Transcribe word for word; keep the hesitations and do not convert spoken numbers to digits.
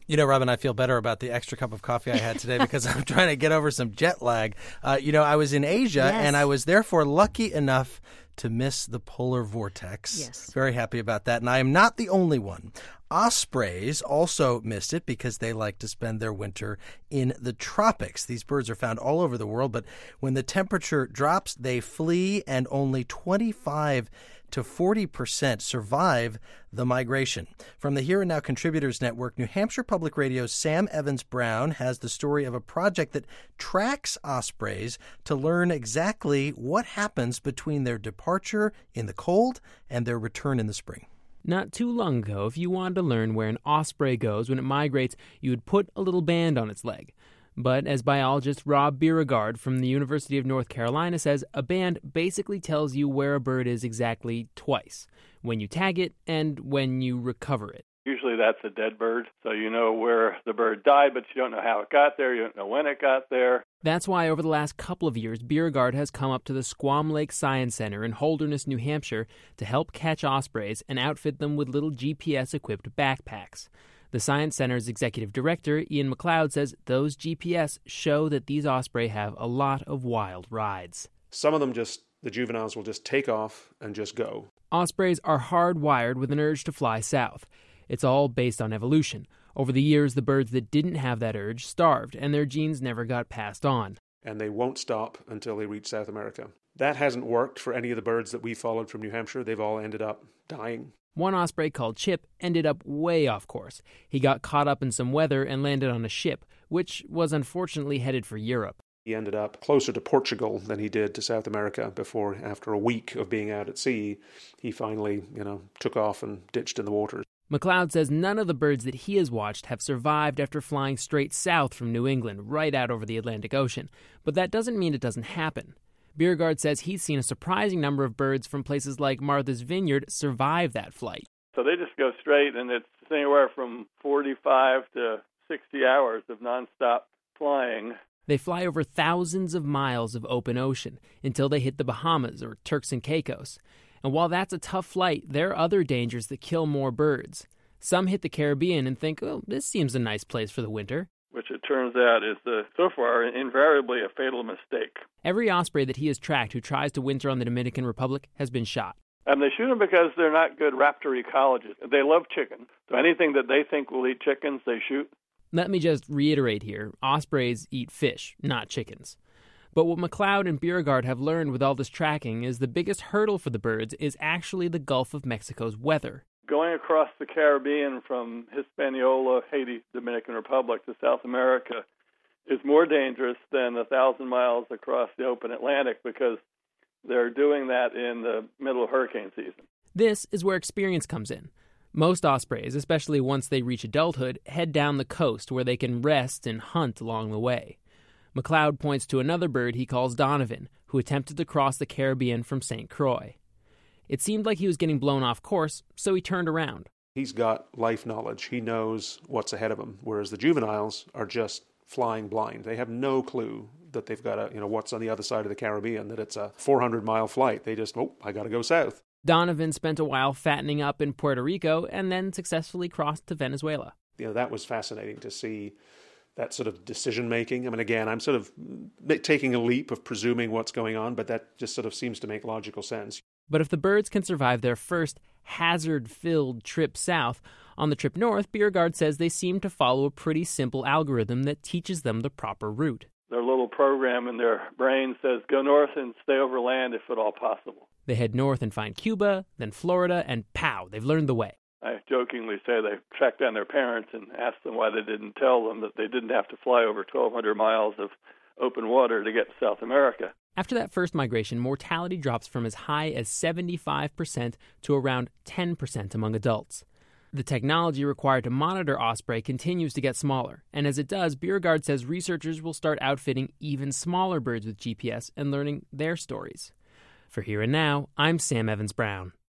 You know, Robin, I feel better about the extra cup of coffee I had today because I'm trying to get over some jet lag. Uh, you know, I was in Asia, yes. and I was therefore lucky enough to miss the polar vortex. Yes. Very happy about that. And I am not the only one. Ospreys also missed it because they like to spend their winter in the tropics. These birds are found all over the world, but when the temperature drops, they flee, and only twenty-five to forty percent survive the migration. From the Here and Now Contributors Network, New Hampshire Public Radio's Sam Evans-Brown has the story of a project that tracks ospreys to learn exactly what happens between their departure in the cold and their return in the spring. Not too long ago, if you wanted to learn where an osprey goes when it migrates, you would put a little band on its leg. But as biologist Rob Beauregard from the University of North Carolina says, a band basically tells you where a bird is exactly twice, when you tag it and when you recover it. Usually that's a dead bird, so you know where the bird died, but you don't know how it got there, you don't know when it got there. That's why over the last couple of years, Beauregard has come up to the Squam Lake Science Center in Holderness, New Hampshire, to help catch ospreys and outfit them with little G P S-equipped backpacks. The Science Center's executive director, Ian McLeod, says those G P S show that these osprey have a lot of wild rides. Some of them just, the juveniles will just take off and just go. Ospreys are hardwired with an urge to fly south. It's all based on evolution. Over the years, the birds that didn't have that urge starved, and their genes never got passed on. And they won't stop until they reach South America. That hasn't worked for any of the birds that we followed from New Hampshire. They've all ended up dying. One osprey called Chip ended up way off course. He got caught up in some weather and landed on a ship, which was unfortunately headed for Europe. He ended up closer to Portugal than he did to South America before, after a week of being out at sea, he finally, you know, took off and ditched in the waters. McLeod says none of the birds that he has watched have survived after flying straight south from New England, right out over the Atlantic Ocean. But that doesn't mean it doesn't happen. Beauregard says he's seen a surprising number of birds from places like Martha's Vineyard survive that flight. So they just go straight, and it's anywhere from forty-five to sixty hours of nonstop flying. They fly over thousands of miles of open ocean until they hit the Bahamas or Turks and Caicos. And while that's a tough flight, there are other dangers that kill more birds. Some hit the Caribbean and think, oh, this seems a nice place for the winter. Which it turns out is, the, so far, invariably a fatal mistake. Every osprey that he has tracked who tries to winter on the Dominican Republic has been shot. And they shoot them because they're not good raptor ecologists. They love chicken. So anything that they think will eat chickens, they shoot. Let me just reiterate here. Ospreys eat fish, not chickens. But what McLeod and Beauregard have learned with all this tracking is the biggest hurdle for the birds is actually the Gulf of Mexico's weather. Going across the Caribbean from Hispaniola, Haiti, Dominican Republic to South America is more dangerous than a thousand miles across the open Atlantic because they're doing that in the middle of hurricane season. This is where experience comes in. Most ospreys, especially once they reach adulthood, head down the coast where they can rest and hunt along the way. McLeod points to another bird he calls Donovan, who attempted to cross the Caribbean from Saint Croix. It seemed like he was getting blown off course, so he turned around. He's got life knowledge. He knows what's ahead of him, whereas the juveniles are just flying blind. They have no clue that they've got a, you know, what's on the other side of the Caribbean, that it's a four hundred mile flight. They just, oh, I got to go south. Donovan spent a while fattening up in Puerto Rico and then successfully crossed to Venezuela. You know, that was fascinating to see that sort of decision-making. I mean, again, I'm sort of taking a leap of presuming what's going on, but that just sort of seems to make logical sense. But if the birds can survive their first hazard-filled trip south, on the trip north, Beauregard says they seem to follow a pretty simple algorithm that teaches them the proper route. Their little program in their brain says, go north and stay over land if at all possible. They head north and find Cuba, then Florida, and pow, they've learned the way. I jokingly say they tracked down their parents and asked them why they didn't tell them that they didn't have to fly over twelve hundred miles of open water to get to South America. After that first migration, mortality drops from as high as seventy-five percent to around ten percent among adults. The technology required to monitor osprey continues to get smaller, and as it does, Beauregard says researchers will start outfitting even smaller birds with G P S and learning their stories. For Here and Now, I'm Sam Evans-Brown.